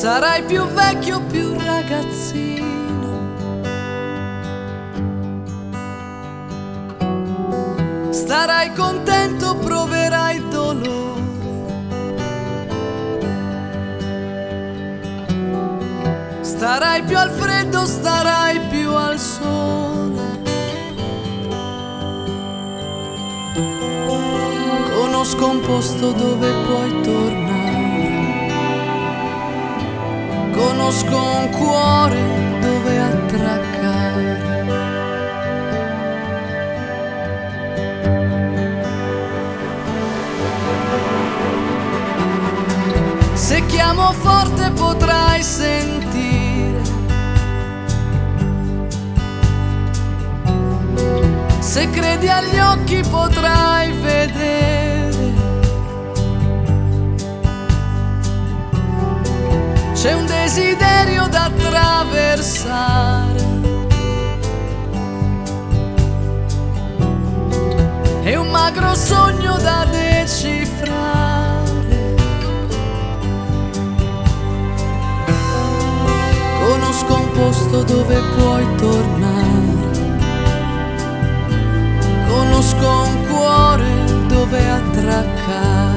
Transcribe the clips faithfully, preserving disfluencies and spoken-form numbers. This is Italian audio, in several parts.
Sarai più vecchio, più ragazzino, starai contento, proverai dolore, starai più al freddo, starai più al sole. Conosco un posto dove puoi tornare, conosco un cuore dove attraccare. Se chiamo forte potrai sentire, se credi agli occhi potrai vedere. C'è un desiderio da attraversare e un magro sogno da decifrare. Conosco un posto dove puoi tornare, conosco un cuore dove attraccare.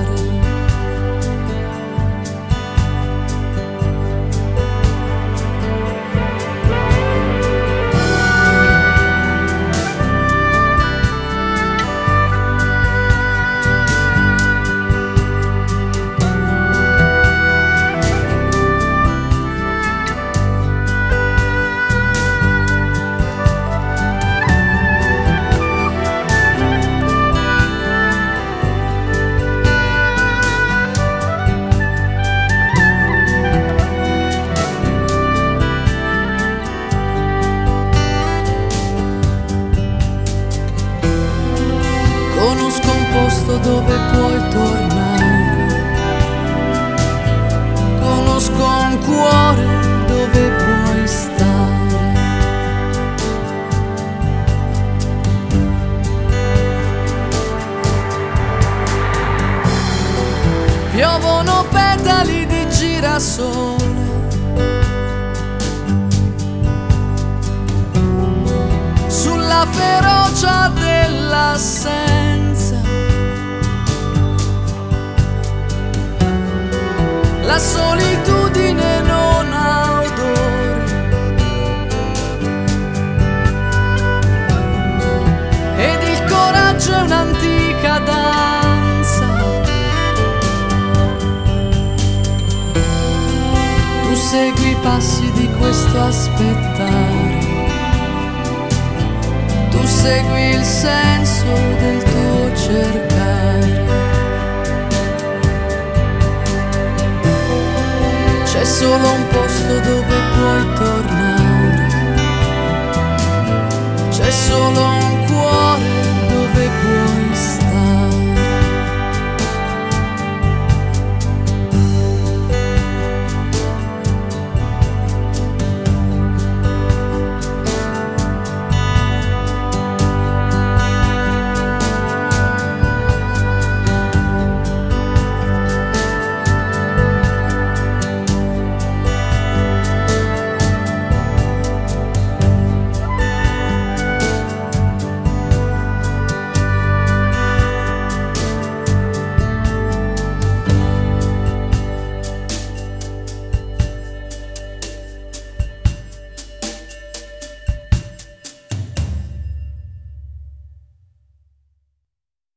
Conosco un posto dove puoi tornare, conosco un cuore dove puoi stare. Piovono petali di girasole, sulla ferocia dell'assenza. La solitudine non ha odore ed il coraggio è un'antica danza. Tu segui i passi di questo aspettare, tu segui il senso del tuo cercare. C'è solo un posto dove puoi tornare, c'è solo